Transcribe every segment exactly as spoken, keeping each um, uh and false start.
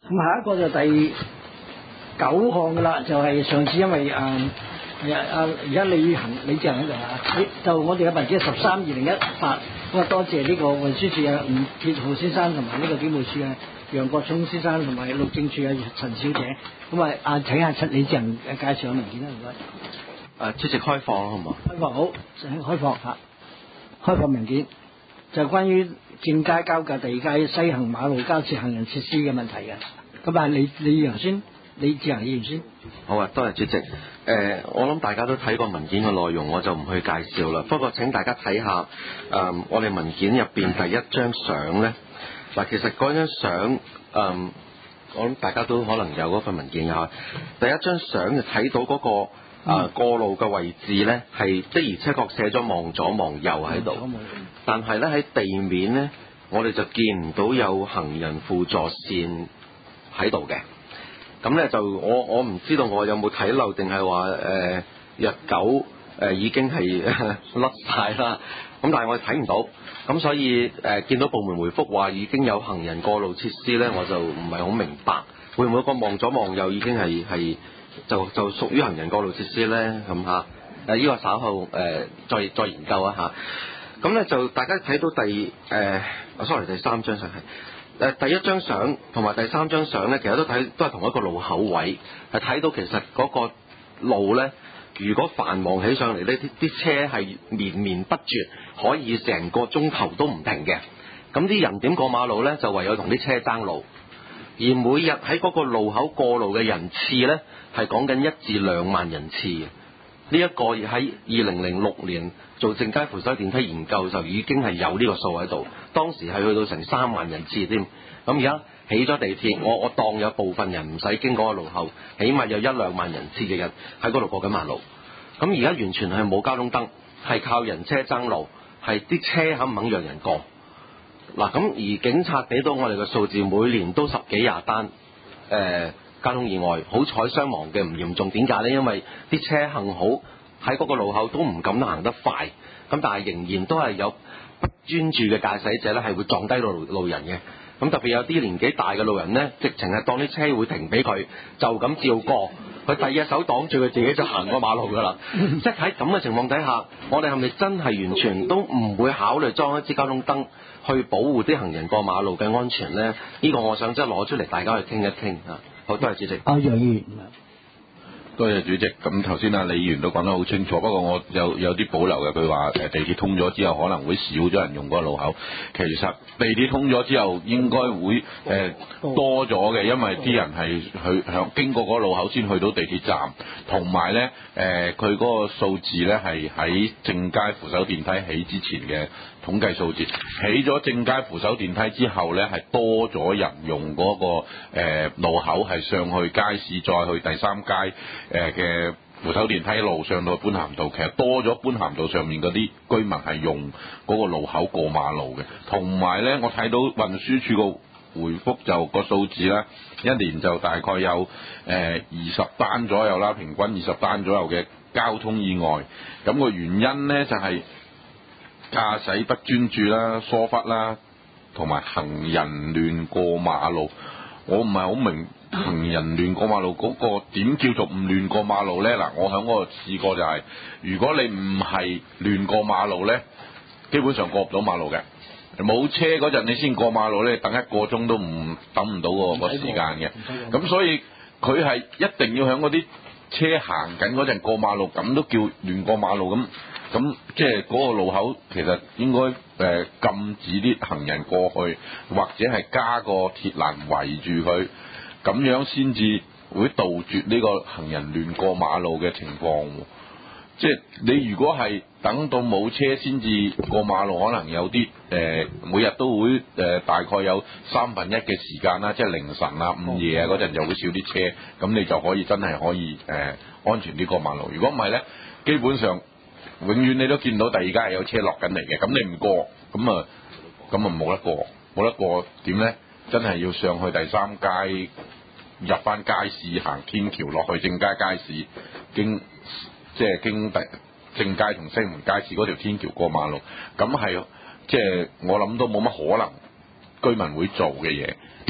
咁下一個就第九項噶啦，就係、是、上次因為誒啊而家李行李志恒喺度啊，就我哋嘅文件十三二零一八，咁啊多謝呢個運輸署嘅吳鐵浩先生同埋呢個警務處嘅楊國聰先生同埋律政處嘅陳小姐，咁啊啊請下陳李志恒介紹下文件啦，唔該。 誒，主席開放好唔好？ 開放好，開放嚇，開放文件就係關於正街交界第二街西行馬路交設行人設施嘅問題嘅。咁啊，李李議員先，李志恒議員先。 好啊，多謝主席。誒、呃，我諗大家都睇過文件嘅內容，我就唔去介紹啦。不過請大家睇下誒、呃，我哋文件入邊第一張相咧。嗱，其實嗰張相誒，我諗大家都可能有嗰份文件嘅。第一張相就睇到嗰、那個誒、呃、過路嘅位置咧，係的而且確寫咗望左望右喺度，但係咧喺地面咧，我哋就見唔到有行人輔助線喺度嘅。咁咧就我我唔知道我有冇睇漏，定係話誒日久誒、呃、已經係甩晒啦。咁但係我睇唔到，咁所以誒、呃、見到部門回覆話已經有行人過路設施咧，我就唔係好明白，會唔會個望左望右已經係係就就屬於行人過路設施咧？咁嚇誒呢個稍後誒、呃、再再研究一下。咁咧就大家睇到第誒、呃、sorry 第三張相係。誒第一張相同埋第三張相咧，其實都睇都係同一個路口位，係睇到其實嗰個路咧，如果繁忙起上嚟呢，啲啲車係綿綿不絕，可以成個鐘頭都唔停嘅。咁啲人點過馬路咧，就唯有同啲車爭路。而每日喺嗰個路口過路嘅人次咧，係講緊一至兩萬人次嘅。呢一個喺二零零六年做正街扶手電梯研究就已經係有呢個數喺度，當時係去到成三萬人次添。咁而家起咗地鐵，我我當有部分人唔使經嗰個路口，起碼有一兩萬人次嘅人喺嗰度過緊馬路。咁而家完全係冇交通燈，係靠人車爭路，係啲車肯唔肯讓人過。嗱，咁而警察俾到我哋嘅數字，每年都十幾廿單誒、呃交通意外，好彩傷亡嘅唔嚴重。點解呢？因為啲車幸好喺嗰個路口都唔敢行得快，咁但係仍然都係有不專注嘅駕駛者咧，係會撞低路路人嘅。咁特別有啲年紀大嘅路人呢，直情係當啲車會停俾佢，就咁照過，佢第二隻手擋住佢自己就行過馬路㗎啦。即係喺咁嘅情況底下，我哋係咪真係完全都唔會考慮裝一支交通燈去保護啲行人過馬路嘅安全呢？呢、呢個我想即係攞出嚟大家去傾一傾啊！好，多謝主席。 啊，楊議員。 多謝主席。咁頭先啊李議員都講得好清楚，不過我有有啲保留嘅。佢話誒地鐵通咗之後可能會少咗人用嗰個路口，其實地鐵通咗之後應該會誒、呃、多咗嘅，因為啲人係去響經過嗰個路口先去到地鐵站，同埋咧誒佢嗰個數字咧係喺正街扶手電梯起之前嘅統計數字，起咗正街扶手電梯之後咧係多咗人用嗰、那個、呃、路口係上去街市，再去第三街。誒嘅扶手電梯路上到般咸道，其實多咗般咸道上面嗰啲居民係用嗰個路口過馬路嘅。同埋咧，我睇到運輸署個回覆就個數字咧，一年就大概有誒二十單左右啦，平均二十單左右嘅交通意外。咁、個原因咧就係、是、駕駛不專注啦、疏忽啦，同埋行人亂過馬路。我唔係好明。行人亂過馬路嗰、那個點叫做唔亂過馬路呢？嗱，我喺嗰度試過就係、是，如果你唔係亂過馬路呢，基本上過唔到馬路嘅。冇車嗰陣你先過馬路呢，等一個鐘都唔等唔到個個時間嘅。咁所以佢係一定要喺嗰啲車行緊嗰陣過馬路，咁都叫亂過馬路咁。咁即係嗰個路口其實應該誒、呃、禁止啲行人過去，或者係加個鐵欄圍住佢。咁樣先至會杜絕呢個行人亂過馬路嘅情況。即係你如果係等到冇車先至過馬路，可能有啲誒、呃、每日都會誒、呃、大概有三分一嘅時間啦，即係凌晨啊、午夜啊嗰陣就會少啲車，咁你就可以真係可以誒、呃、安全啲過馬路。如果唔係咧，基本上永遠你都見到第二家係有車落緊嚟嘅，咁你唔過，咁啊咁啊冇得過，冇得過點咧？真係要上去第三街，入翻街市，行天橋落去正街街市，經即係經第正街同西門街市嗰條天橋過馬路，咁係即係我諗都冇乜可能居民會做嘅嘢。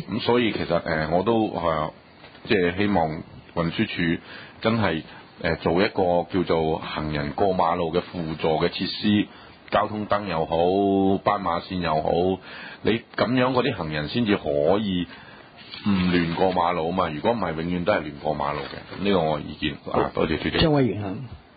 咁所以其實誒、呃、我都誒即係希望運輸署真係誒、呃、做一個叫做行人過馬路嘅輔助嘅設施，交通燈又好，斑馬線又好，你咁樣嗰啲行人先至可以唔亂過馬路啊嘛，如果唔係永遠都係亂過馬路嘅。呢個我意見啊，多謝主席。 張委員啊。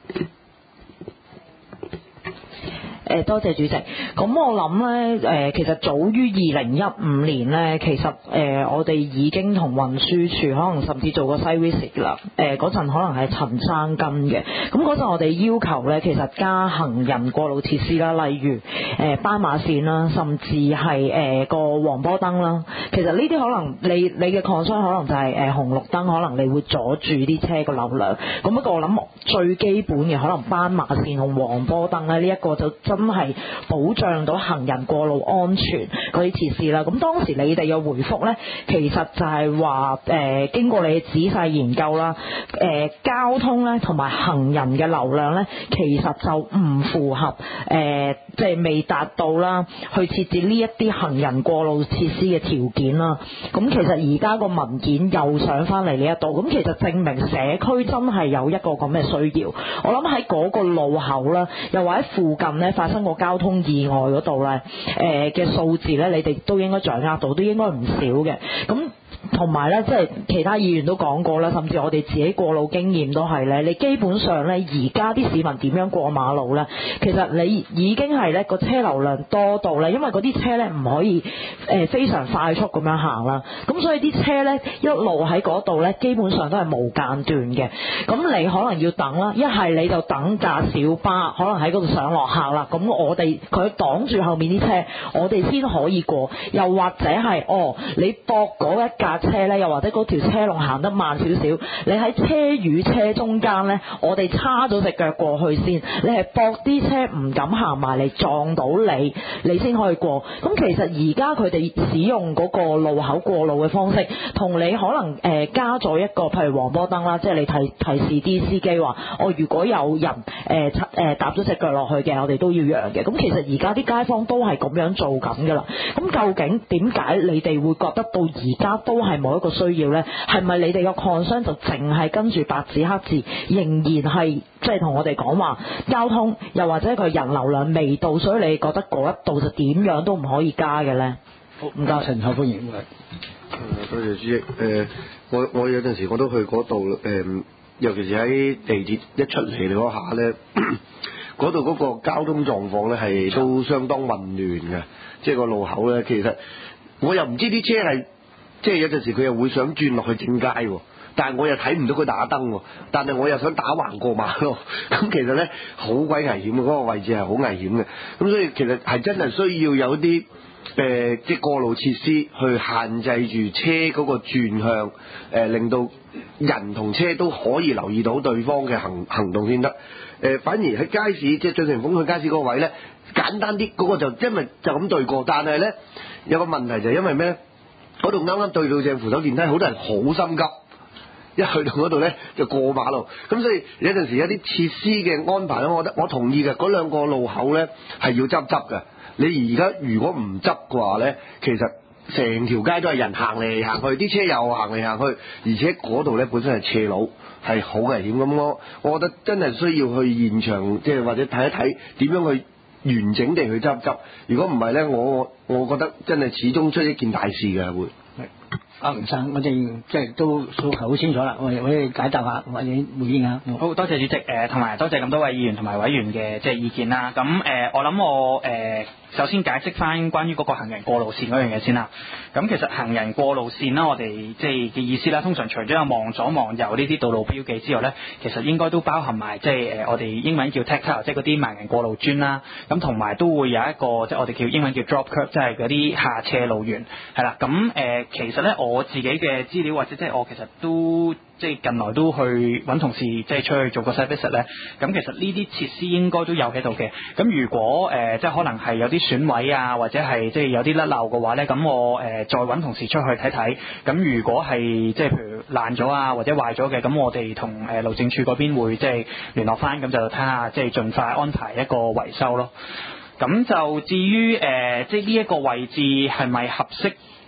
誒多謝主席。咁我諗咧，誒其實早於二零一五年咧，其實誒、呃、我哋已經同運輸署可能甚至做過 site visit 啦。誒嗰陣可能係陳生跟嘅。咁嗰陣我哋要求咧，其實加行人過路設施啦，例如誒、呃、斑馬線啦，甚至係誒個黃波燈啦。其實呢啲可能你你嘅 concern 可能就係、是、誒、呃、紅綠燈，可能你會阻住啲車個流量。咁不過我諗最基本嘅可能斑馬線同黃波燈咧，呢、這、一個就真係保障到行人過路安全嗰啲設施啦。咁當時你哋嘅回覆呢，其實就係話誒經過你嘅仔細研究啦，誒、呃、交通呢同埋行人嘅流量呢，其實就唔符合誒即係未達到啦，去設置呢一啲行人過路設施嘅條件啦。咁其實而家個文件又上翻嚟呢一度，咁其實證明社區真係有一個咁嘅需要。我諗喺嗰個路口啦，又或者附近呢發生過交通意外嗰度咧，誒嘅數字咧，你哋都應該掌握到，都應該唔少嘅。咁同埋咧，即係其他議員都講過啦，甚至我哋自己過路經驗都係咧，你基本上咧，而家啲市民點樣過馬路咧？其實你已經係咧個車流量多到咧，因為嗰啲車咧唔可以誒、呃、非常快速咁樣行啦，咁所以啲車咧一路喺嗰度咧，基本上都係無間斷嘅。咁你可能要等啦，一係你就等架小巴，可能喺嗰度上落客啦。咁我哋佢擋住後面啲車，我哋先可以過。又或者係哦，你駁嗰一架車咧，又或者嗰條車龍行得慢少少，你喺車與車中間咧，我哋叉咗隻腳過去先，你係駁啲車唔敢行埋嚟撞到你，你先可以過。咁其實而家佢哋使用嗰個路口過路嘅方式，同你可能誒、呃、加咗一個譬如黃波燈啦，即係你提提示啲司機話，哦如果有人誒誒、呃、搭咗隻腳落去嘅，我哋都要讓嘅。咁其實而家啲街坊都係咁樣做緊㗎啦。咁究竟點解你哋會覺得到而家都係冇一個需要呢？係咪你哋個 concern 就淨係跟住白紙黑字，仍然係即係同我哋講話交通，又或者佢人流量未到，所以你覺得嗰一度就點樣都唔可以加嘅呢？ 好，唔該，陳後歡迎。 誒，多謝主席。誒、呃，我我有陣時我都去嗰度誒，尤其是喺地鐵一出嚟嗰下咧，嗰度嗰個交通狀況咧係都相當混亂嘅，即係個路口咧，其實我又唔知啲車係。即係有陣時佢又會想轉落去正街喎，但係我又睇唔到佢打燈喎，但係我又想打橫過馬路，咁其實咧好鬼危險嘅，嗰個位置係好危險嘅，咁所以其實係真係需要有啲誒即係過路設施去限制住車嗰個轉向，誒令到人同車都可以留意到對方嘅行行動先得。誒反而喺街市即係進城鳳去街市嗰個位咧，簡單啲嗰個就因為就咁對過，但係咧有個問題就係因為咩咧？嗰度啱啱對到正扶手電梯，好多人好心急，一去到嗰度咧就過馬路，咁所以有陣時有啲設施嘅安排咧，我覺得我同意嘅。嗰兩個路口咧係要執執嘅。你而家如果唔執嘅話咧，其實成條街都係人行嚟行去，啲車又行嚟行去，而且嗰度咧本身係斜路，係好危險。咁我我覺得真係需要去現場，即係或者睇一睇點樣去完整地去執執。如果唔係咧，我我覺得真係始終出一件大事嘅會。 係，阿吳生，我哋即係都訴求好清楚啦，我哋可以解答下或者回應下。 好多謝主席，誒同埋多謝咁多位議員同埋委員嘅即係意見啦。咁誒、呃，我諗我誒。呃首先解釋翻關於嗰個行人過路線嗰樣嘢先啦。咁其實行人過路線啦，我哋即係嘅意思啦，通常除咗有望左望右呢啲道路標記之外咧，其實應該都包含埋即係誒我哋英文叫 tactile，即係嗰啲盲人過路磚啦。咁同埋都會有一個即係我哋叫英文叫 drop curb，即係嗰啲下斜路緣係啦。咁誒、呃、其實咧我自己嘅資料或者即係我其實都即係近來都去揾同事即係出去做個 site visit 咧。咁其實呢啲設施應該都有喺度嘅。咁如果誒、呃、即係可能係有啲損毀啊，或者係即係有啲甩漏嘅話咧，咁我誒、呃、再揾同事出去睇睇。咁如果係即係譬如爛咗啊，或者壞咗嘅，咁我哋同誒路政署嗰邊會即係聯絡翻，咁就睇下即係盡快安排一個維修咯。咁就至於誒、呃、即係呢一個位置係咪合適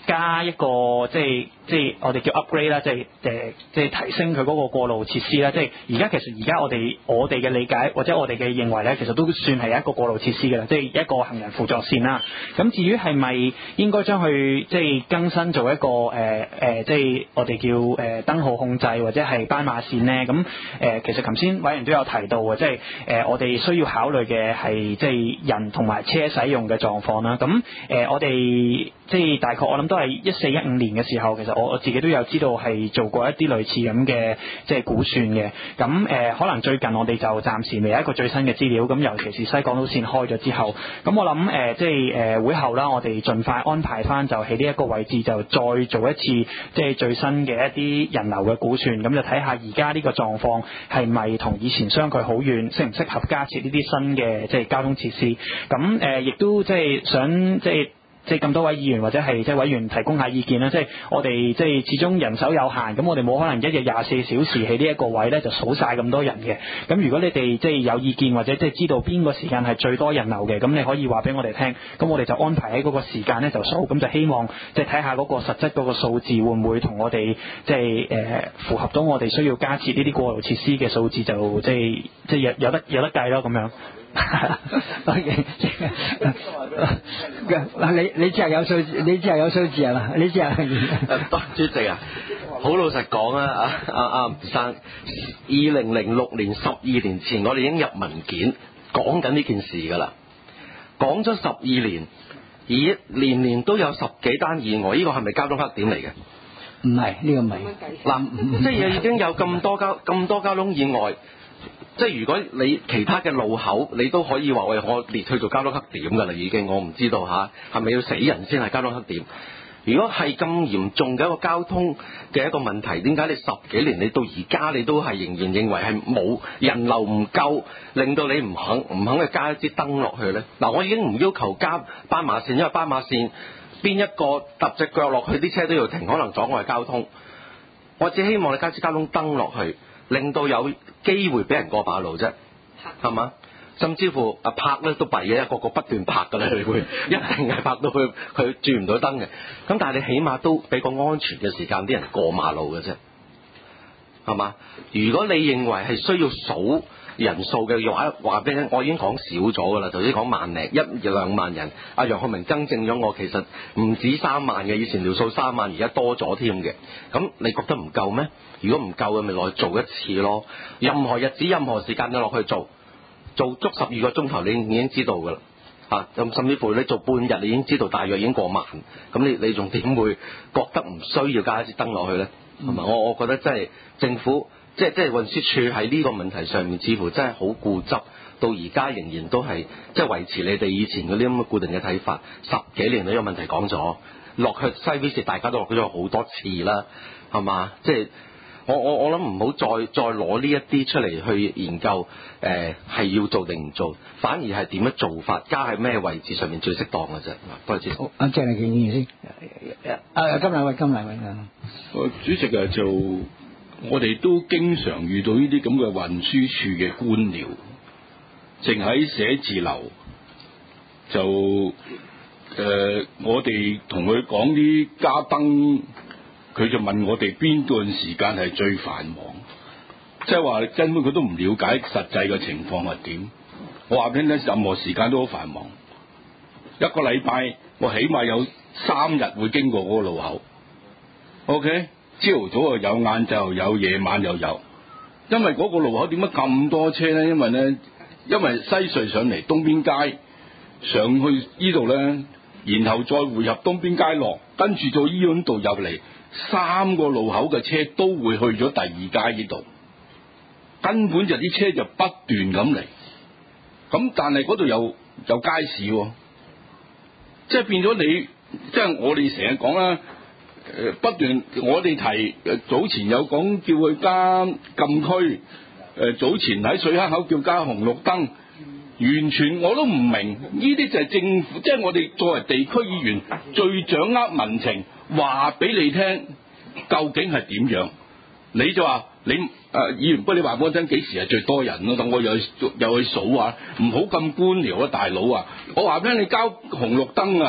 加一個即係即係我哋叫 upgrade 啦，即係誒即係提升佢嗰個過路設施啦。即係而家其實而家我哋我哋嘅理解或者我哋嘅認為咧，其實都算係一個過路設施嘅啦，即係一個行人輔助線啦。咁至於係咪應該將佢即係更新做一個誒誒、呃呃、即係我哋叫誒、呃、燈號控制或者係斑馬線咧？咁誒、呃、其實頭先委員都有提到嘅，即係誒、呃、我哋需要考慮嘅係即係人同埋車使用嘅狀況啦。咁誒、呃、我哋即係大概我諗都係一四一五年嘅時候，其實我我自己都有知道係做過一啲類似咁嘅即係估算嘅。咁誒、呃、可能最近我哋就暫時未有一個最新嘅資料。咁尤其是西港島線開咗之後，咁我諗誒、呃、即係誒、呃、會後啦，我哋盡快安排翻就喺呢一個位置就再做一次即係最新嘅一啲人流嘅估算，咁就睇下而家呢個狀況係咪同以前相距好遠，適唔適合加設呢啲新嘅即係交通設施。咁誒亦都即係想即係。即係咁多位議員或者係即係委員提供下意見啦，即係我哋即係始終人手有限，咁我哋冇可能一日廿四小時喺呢一個位咧就數晒咁多人嘅。咁如果你哋即係有意見或者即係知道邊個時間係最多人流嘅，咁你可以話俾我哋聽，咁我哋就安排喺嗰個時間咧就數，咁就希望即係睇下嗰個實質嗰個數字會唔會同我哋即係誒符合到我哋需要加設呢啲過路設施嘅數字，就即係即係有有得有得計咯咁樣。 嗱，你你只係有數字，你只係有數字係嘛？你只係誒，主席啊，好老實講啊，啊啊啊吳生，二零零六年十二年前，我哋已經入文件講緊呢件事㗎啦，講咗十二年，而年年都有十幾單意外，呢、這個係咪交通黑點嚟嘅？ 唔係，呢、這個唔係。 嗱，即係已經有咁多交咁多交通意外。即係如果你其他嘅路口，你都可以話喂，我列去做交通黑點㗎啦，已經我唔知道嚇，係咪要死人先係交通黑點？如果係咁嚴重嘅一個交通嘅一個問題，點解你十幾年你到而家你都係仍然認為係冇人流唔夠，令到你唔肯唔肯去加一支燈落去呢？嗱，我已經唔要求加斑馬線，因為斑馬線邊一個揼隻腳落去，啲車都要停，可能阻礙交通。我只希望你加支交通燈落去，令到有機會俾人過馬路啫，係嘛？甚至乎啊拍咧都弊嘅，一個個不斷拍㗎啦，你會一定係拍到佢佢轉唔到燈嘅。咁但係你起碼都俾個安全嘅時間啲人過馬路嘅啫，係嘛？如果你認為係需要數人數嘅話，話俾你聽，我已經講少咗㗎啦。頭先講萬零一兩萬人，阿楊學明更正咗我，其實唔止三萬嘅，以前條數三萬，而家多咗添嘅。咁你覺得唔夠咩？如果唔夠嘅，咪落去做一次咯。任何日子、任何時間都落去做。做足十二個鐘頭，你已經知道㗎啦，嚇咁甚至乎你做半日，你已經知道大約已經過萬，咁你你仲點會覺得唔需要加一支燈落去咧？係咪、嗯？我我覺得真係政府即係即係運輸署喺呢個問題上面，似乎真係好固執，到而家仍然都係即係維持你哋以前嗰啲咁嘅固定嘅睇法。十幾年呢個問題講咗落去西 V 市，大家都落咗好多次啦，係嘛？即係。我我我諗唔好再再攞呢一啲出嚟去研究，誒、呃、係要做定唔做，反而係點樣做法，加喺咩位置上面最適當嘅啫。多謝。好， 阿鄭麗瓊議員先。啊，金禮偉，金禮偉啊。 主席啊，就我哋都經常遇到呢啲咁嘅運輸處嘅官僚，淨喺寫字樓就誒、呃，我哋同佢講啲加燈。佢就問我哋邊段時間係最繁忙，即係話根本佢都唔了解實際嘅情況係點。我話俾你聽，任何時間都好繁忙。一個禮拜我起碼有三日會經過嗰個路口。OK， 朝頭早又有，晏晝又有，夜晚又有。因為嗰個路口點解咁多車咧？因為咧，因為西隧上嚟東邊街上去呢度咧，然後再匯入東邊街落，跟住到醫院度入嚟。三個路口嘅車都會去咗第二街呢度，根本就啲車就不斷咁嚟，咁但係嗰度有有街市、哦，即係變咗你，即係我哋成日講啦，誒不斷我哋提誒早前有講叫佢加禁區，誒早前喺水坑口叫加紅綠燈，完全我都唔明，呢啲就係政府，即係我哋作為地區議員最掌握民情。話俾你聽，究竟係點樣？你就話你誒、呃、議員，不過你話俾我聽幾時係最多人咯？等我又去又去數啊！唔好咁官僚啊，大佬啊！我話俾你，你交紅綠燈啊，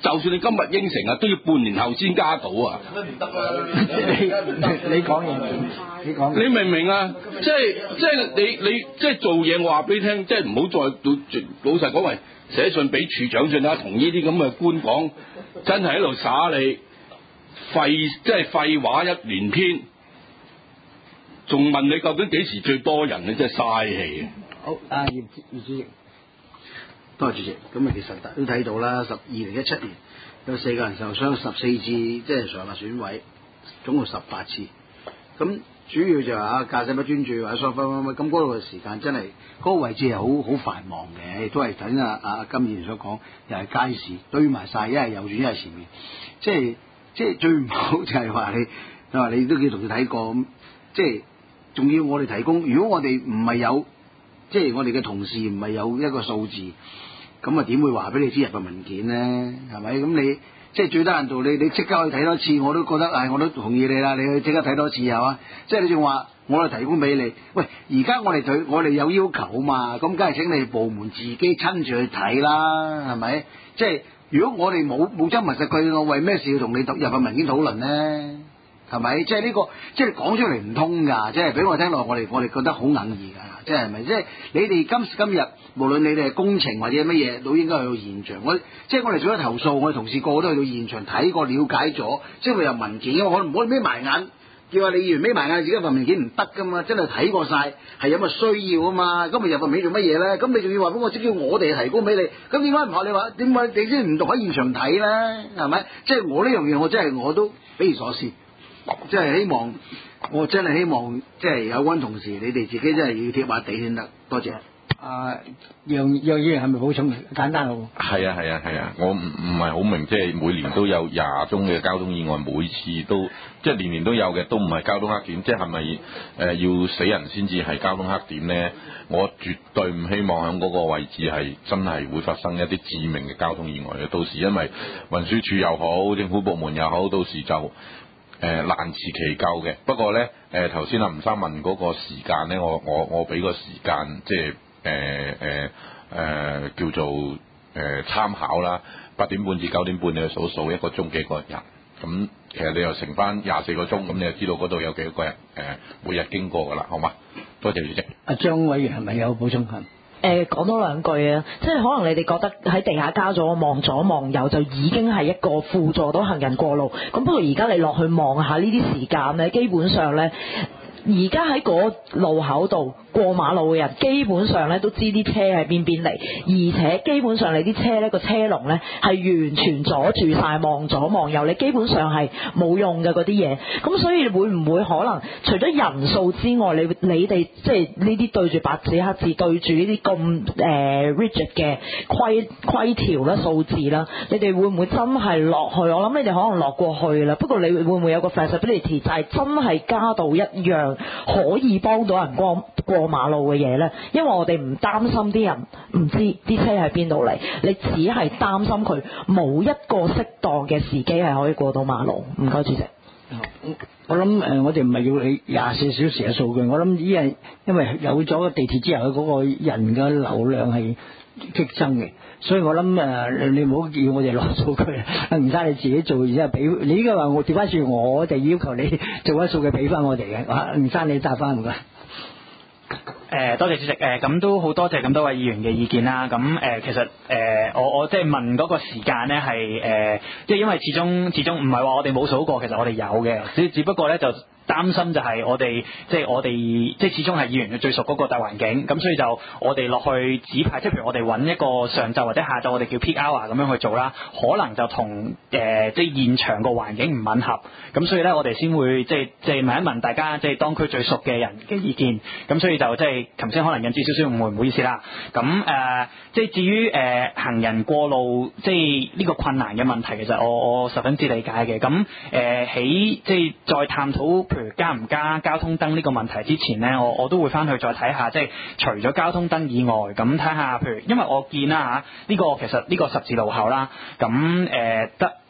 就算你今日應承啊，都要半年後先加到啊！ 唔得啦！你你講嘢，你講。 你明唔明啊？即係即係你你即係做嘢，我話俾你聽，即係唔好再老老實講，喂，寫信俾處長信啦，同呢啲咁嘅官講，真係喺度耍你廢，即係廢話一連篇，仲問你究竟幾時最多人？你真係嘥氣啊！ 好，啊葉葉主席。 多謝主席。咁啊，其實都睇到啦，十二零一七年有四個人受傷，十四次即係常額損毀，總共十八次。咁主要就係啊駕駛不專注或者疏忽乜乜，咁嗰度嘅時間真係嗰、嗰個位置係好好繁忙嘅，亦都係等阿阿金議員所講，又係街市堆埋晒，一係右轉一係前面，即係即係最唔好就係話你，你話你都叫同佢睇過咁，即係仲要我哋提供，如果我哋唔係有。即係我哋嘅同事唔係有一個數字，咁啊點會話俾你知入個文件咧？係咪？咁你即係最低限度，你你即刻去睇多次，我都覺得唉，我都同意你啦。你去即刻睇多次係嘛？即係你仲話我哋提供俾你，喂，而家我哋對我哋有要求啊嘛，咁梗係請你部門自己親自去睇啦，係咪？即係如果我哋冇冇執密實據，我為咩事要同你入個文件討論咧？係咪？即係呢、這個，即係講出嚟唔通㗎，即係俾我聽落，我哋我哋覺得好硬意㗎。即係咪？即係你哋今時今日，無論你哋係工程或者乜嘢，都應該去到現場。我即係我哋做咗投訴，我哋同事個個都去到現場睇過、了解咗，即係佢有文件。因為我唔可以眯埋眼，叫話你議員眯埋眼自己份文件唔得㗎嘛。真係睇過晒，係有乜需要啊嘛。咁咪入份文件做乜嘢咧？咁你仲要話俾我知，叫我哋提供俾你。咁點解唔學你話？點解你先唔讀喺現場睇咧？係咪？即係我呢樣嘢，我真係我都匪夷所思。即係希望，我真係希望，即係有關同事，你哋自己真係要貼下地先得。多謝。 啊，楊楊議員係咪補充？簡單好。 係啊係啊係啊，我唔唔係好明，即係每年都有廿宗嘅交通意外，每次都即係年年都有嘅，都唔係交通黑點，即係係咪誒要死人先至係交通黑點咧？我絕對唔希望喺嗰個位置係真係會發生一啲致命嘅交通意外嘅。到時因為運輸署又好，政府部門又好，到時就誒、呃、難辭其咎嘅。不過咧，誒頭先阿吳生問嗰個時間咧，我我我俾個時間，即係誒誒誒叫做誒、呃、參考啦。八點半至九點半，你去數數一個鐘幾個人，咁其實你又乘翻廿四個鐘，咁你就知道嗰度有幾個人誒、呃、每日經過㗎啦，好嗎？多謝主席。 阿張委員係咪有補充下？ 誒講多兩句啊，即係可能你哋覺得喺地下加咗望左望右就已經係一個輔助到行人過路，咁不過而家你落去望下呢啲時間咧，基本上咧，而家喺嗰路口度過馬路嘅人，基本上咧都知啲車喺邊邊嚟，而且基本上你啲車咧個車龍咧係完全阻住晒，望左望右，你基本上係冇用嘅嗰啲嘢。咁所以會唔會可能除咗人數之外，你你哋即係呢啲對住白紙黑字對住呢啲咁誒 rigid 嘅規規條啦、數字啦，你哋會唔會真係落去？我諗你哋可能落過去啦，不過你會唔會有個 flexibility 就係真係加到一樣可以幫到人過過馬路嘅嘢呢？因為我哋唔擔心啲人唔知啲車喺邊度嚟，你只係擔心佢冇一個適當嘅時機係可以過到馬路。唔該，主席。 我諗誒、呃，我哋唔係要你廿四小時嘅數據，我諗依係因為有咗個地鐵之後，嗰個人嘅流量係激增嘅，所以我諗誒、呃，你唔好叫我哋攞數據，唔使你自己做，然之後俾你依家話我調翻轉，我哋要求你做翻數據俾翻我哋嘅，啊，唔使你答翻唔該。 誒、呃、多謝主席，誒咁都好多謝咁多位議員嘅意見啦。咁誒、呃、其實誒、呃、我我即係問嗰個時間咧係誒，即係因為始終始終唔係話我哋冇數過，其實我哋有嘅，只只不過咧就擔心就係我哋即係我哋即係始終係議員最熟嗰個大環境，咁所以就我哋落去指派，即係譬如我哋揾一個上晝或者下晝，我哋叫 peak hour 咁樣去做啦，可能就同誒、呃、即係現場個環境唔吻合，咁所以咧我哋先會即係即係問一問大家即係當區最熟嘅人嘅意見，咁所以就即係頭先可能引致少少誤會，唔好意思啦。咁誒、呃、即係至於誒、呃、行人過路即係呢個困難嘅問題，其實我我十分之理解嘅。咁誒喺即係再探討。譬如加唔加交通燈呢個問題之前呢，我我都會翻去再睇下，即係除咗交通燈以外，咁睇下，譬如因為我見啦嚇，呢個其實呢個十字路口啦，咁誒得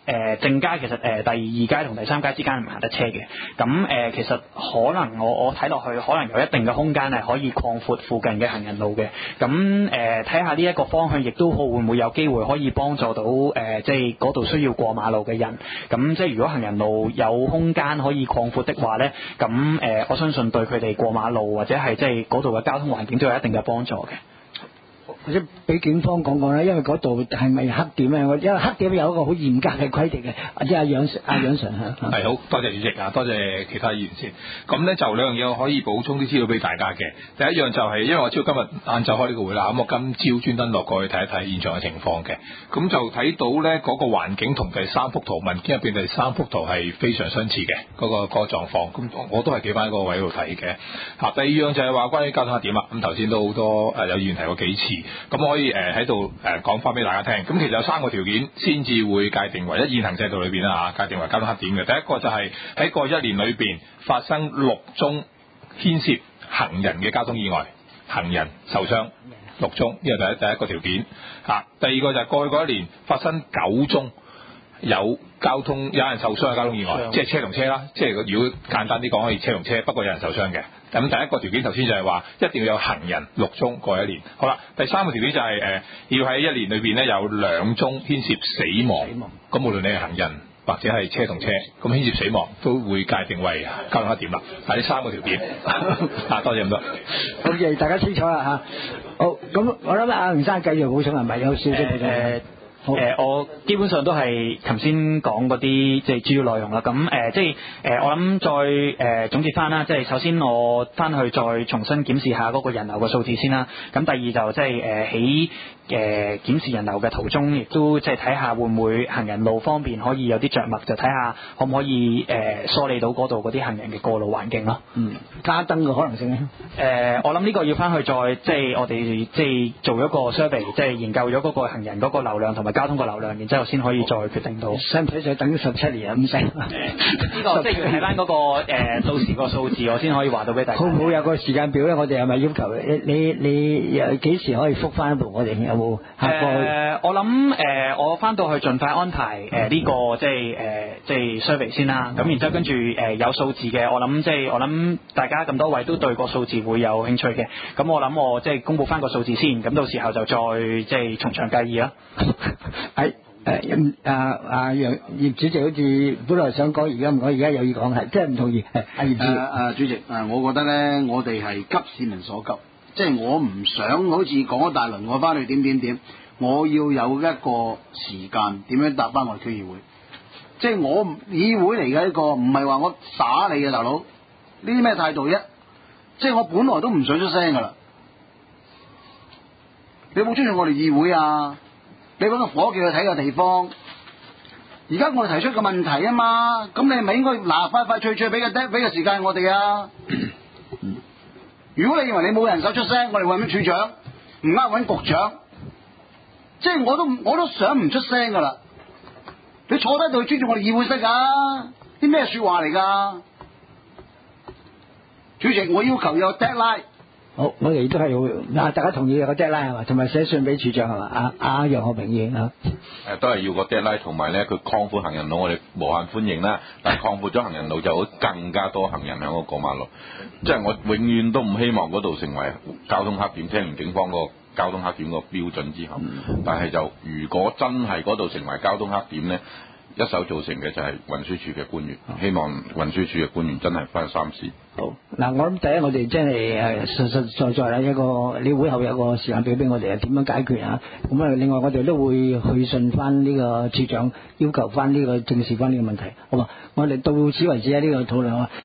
誒正街其實誒、呃、第二街同第三街之間唔行得車嘅，咁誒、呃、其實可能我我睇落去可能有一定嘅空間係可以擴闊附近嘅行人路嘅，咁誒睇下呢一個方向亦都會唔會有機會可以幫助到誒、呃、即係嗰度需要過馬路嘅人，咁即係如果行人路有空間可以擴闊的話咧，咁誒、呃、我相信對佢哋過馬路或者係即係嗰度嘅交通環境都有一定嘅幫助嘅。 或者俾警方講講啦，因為嗰度係咪黑點啊？我因為黑點有一個好嚴格嘅規定嘅，或者阿楊阿楊 Sir 嚇。 係好多謝主席啊，多謝其他議員先。咁咧就兩樣嘢我可以補充啲資料俾大家嘅。第一樣就係、是、因為我知道今日晏晝開呢個會啦，咁我今朝專登落過去睇一睇現場嘅情況嘅。咁就睇到咧嗰、那個環境同第三幅圖文件入邊第三幅圖係非常相似嘅嗰、那個嗰、那個狀況。咁我都係企翻喺嗰個位度睇嘅。嚇，第二樣就係話關於交通黑點啊。咁頭先都好多誒有議員提過幾次。咁可以誒喺度誒講翻俾大家聽。咁其實有三個條件先至會界定為一現行制度裏邊啦嚇，界定為交通黑點嘅。第一個就係喺過去一年裏邊發生六宗牽涉行人嘅交通意外，行人受傷六宗，呢個第一第一個條件嚇。第二個就係過去嗰一年發生九宗有交通有人受傷嘅交通意外，即係車同車啦，即係如果簡單啲講可以車同車，不過有人受傷嘅。咁第一個條件頭先就係話一定要有行人六宗過一年。好啦，第三個條件就係、是、誒、呃、要喺一年裏邊咧有兩宗牽涉死亡。咁無論你係行人或者係車同車，咁牽涉死亡都會界定為交通黑點啦。係呢三個條件。啊，多謝咁多。 好嘅，大家清楚啦嚇。好，咁我諗阿吳生繼續補充係咪有少少補充？ 誒誒、呃，我基本上都係頭先講嗰啲即係主要內容啦。咁誒、呃，即係誒、呃，我諗再誒、呃、總結翻啦。即係首先我翻去再重新檢視下嗰個人流嘅數字先啦。咁第二就即係誒喺誒檢視人流嘅途中，亦都即係睇下會唔會行人路方面可以有啲着墨，就睇下可唔可以誒、呃、梳理到嗰度嗰啲行人嘅過路環境咯。 嗯，加燈嘅可能性咧？誒、 呃，我諗呢個要翻去再即係我哋即係做一個 survey，即係研究咗嗰個行人嗰個流量同埋交通個流量，然之後先可以再決定到。使唔使再等十七年啊？唔使。呢個即係要睇翻嗰個誒、呃、到時個數字，我先可以話到俾大家。 好唔好有個時間表咧？我哋係咪要求你你你幾時可以覆翻一部我哋？有冇下個？誒、 呃，我諗誒、呃，我翻到去盡快安排誒呢、呃這個即係誒、呃、即係 survey 先啦。咁然之後跟住誒、呃、有數字嘅，我諗即係我諗大家咁多位都對個數字會有興趣嘅。咁我諗我即係公佈翻個數字先，咁到時候就再即係從長計議啦。 係誒啊啊楊葉主席好似本來想講，而家唔講，而家有意講係，即係唔同意。係阿葉主席。 誒誒主席誒，我覺得咧，我哋係急市民所急，即係我唔想好似講一大輪，我翻去點點點，我要有一個時間點樣答翻我哋區議會。即係我議會嚟嘅一個，唔係話我耍你嘅大佬，呢啲咩態度啫？即係我本來都唔想出聲噶啦，你有冇尊重我哋議會啊？你揾個伙計去睇個地方，而家我哋提出個問題啊嘛，咁你係咪應該嗱快快脆脆俾個俾個時間我哋啊？如果你認為你冇人手出聲，我哋揾咩處長？唔啱揾局長，即係我都我都想唔出聲噶啦。你坐低度去尊重我哋議會識噶，啲咩說話嚟噶？主席，我要求有 deadline。 好，我哋都係要啊，大家同意有個 deadline 係嘛，同埋寫信俾處長係嘛，啊啊楊學明議員啊， 誒都係要個 deadline，同埋咧佢擴闊行人路，我哋無限歡迎啦。但係擴闊咗行人路就會更加多行人喺嗰個過馬路，即係我永遠都唔希望嗰度成為交通黑點。聽完警方個交通黑點個標準之後，但係就如果真係嗰度成為交通黑點咧，一手造成嘅就係運輸署嘅官員，希望運輸署嘅官員真係翻三思。 好嗱，我諗第一我哋真係誒實實在在啦，一個你會後有個時間表俾我哋啊，點樣解決啊？咁啊，另外我哋都會去信翻呢個處長，要求翻呢個正視翻呢個問題，好嘛？我哋到此為止啊，呢個討論啊。